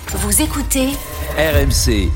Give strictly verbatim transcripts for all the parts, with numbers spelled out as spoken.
Vous écoutez R M C.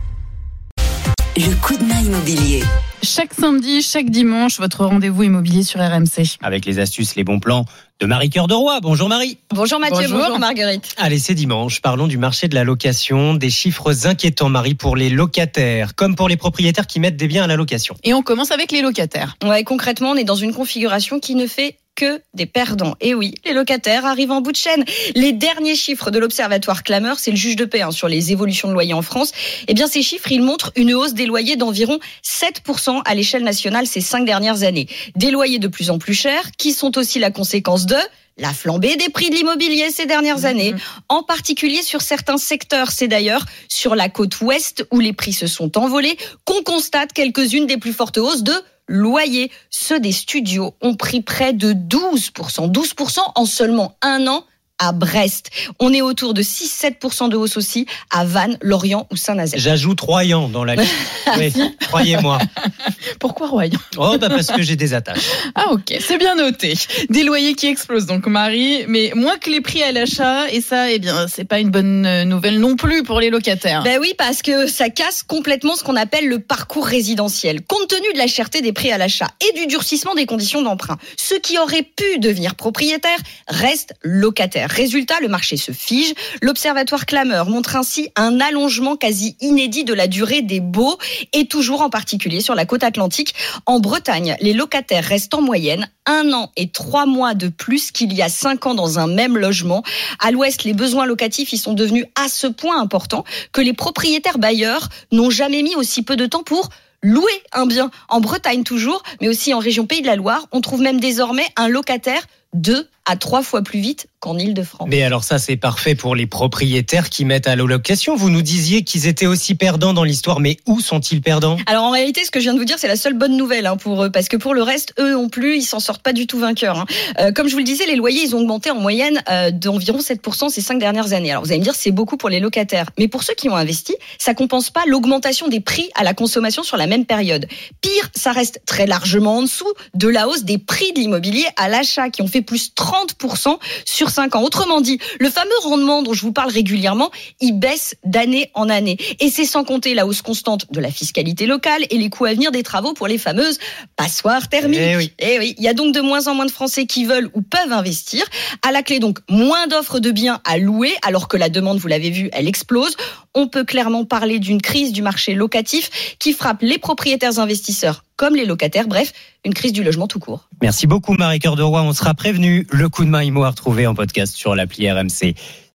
Le coup de main immobilier. Chaque samedi, chaque dimanche, votre rendez-vous immobilier sur R M C. Avec les astuces, les bons plans de Marie Cœur de Roy. Bonjour Marie. Bonjour Mathieu, bonjour. bonjour Marguerite. Allez, c'est dimanche. Parlons du marché de la location. Des chiffres inquiétants, Marie, pour les locataires, comme pour les propriétaires qui mettent des biens à la location. Et on commence avec les locataires. Ouais, concrètement, on est dans une configuration qui ne fait que des perdants. Et oui, les locataires arrivent en bout de chaîne. Les derniers chiffres de l'Observatoire Clameur, c'est le juge de paix hein, sur les évolutions de loyers en France. Eh bien, ces chiffres, ils montrent une hausse des loyers d'environ sept pour cent à l'échelle nationale ces cinq dernières années. Des loyers de plus en plus chers, qui sont aussi la conséquence de la flambée des prix de l'immobilier ces dernières années, mmh. en particulier sur certains secteurs. C'est d'ailleurs sur la côte ouest où les prix se sont envolés qu'on constate quelques-unes des plus fortes hausses de loyers. Ceux des studios ont pris près de douze pour cent. douze pour cent en seulement un an à Brest. On est autour de six à sept pour cent de hausse aussi à Vannes, Lorient ou Saint-Nazaire. J'ajoute Royan dans la liste. Oui, croyez-moi. Pourquoi Royan ? Oh, bah parce que j'ai des attaches. Ah ok, c'est bien noté. Des loyers qui explosent donc Marie, mais moins que les prix à l'achat, et ça, eh bien, c'est pas une bonne nouvelle non plus pour les locataires. Ben oui, parce que ça casse complètement ce qu'on appelle le parcours résidentiel. Compte tenu de la cherté des prix à l'achat et du durcissement des conditions d'emprunt, ceux qui auraient pu devenir propriétaires restent locataires. Résultat, le marché se fige. L'Observatoire Clameur montre ainsi un allongement quasi inédit de la durée des baux, et toujours en particulier sur la côte atlantique. En Bretagne, les locataires restent en moyenne un an et trois mois de plus qu'il y a cinq ans dans un même logement. À l'ouest, les besoins locatifs y sont devenus à ce point importants que les propriétaires bailleurs n'ont jamais mis aussi peu de temps pour louer un bien. En Bretagne toujours, mais aussi en région Pays de la Loire, on trouve même désormais un locataire deux à trois fois plus vite qu'en Île-de-France. Mais alors ça, c'est parfait pour les propriétaires qui mettent à la location. Vous nous disiez qu'ils étaient aussi perdants dans l'histoire, mais où sont-ils perdants ? Alors en réalité, ce que je viens de vous dire, c'est la seule bonne nouvelle hein, pour eux, parce que pour le reste, eux non plus, ils s'en sortent pas du tout vainqueurs. Hein. Euh, comme je vous le disais, les loyers, ils ont augmenté en moyenne euh, d'environ sept pour cent ces cinq dernières années. Alors vous allez me dire, c'est beaucoup pour les locataires, mais pour ceux qui ont investi, ça compense pas l'augmentation des prix à la consommation sur la même période. Pire, ça reste très largement en dessous de la hausse des prix de l'immobilier à l'achat, qui ont fait plus trente pour cent sur cinq ans. Autrement dit, le fameux rendement dont je vous parle régulièrement, il baisse d'année en année. Et c'est sans compter la hausse constante de la fiscalité locale et les coûts à venir des travaux pour les fameuses passoires thermiques. Eh oui. Eh oui, il y a donc de moins en moins de Français qui veulent ou peuvent investir. À la clé, donc, moins d'offres de biens à louer, alors que la demande, vous l'avez vu, elle explose. On peut clairement parler d'une crise du marché locatif qui frappe les propriétaires investisseurs comme les locataires. Bref, une crise du logement tout court. Merci beaucoup Marie Cœur de Roy. On sera prévenu. Le coup de main immo à retrouver en podcast sur l'appli R M C.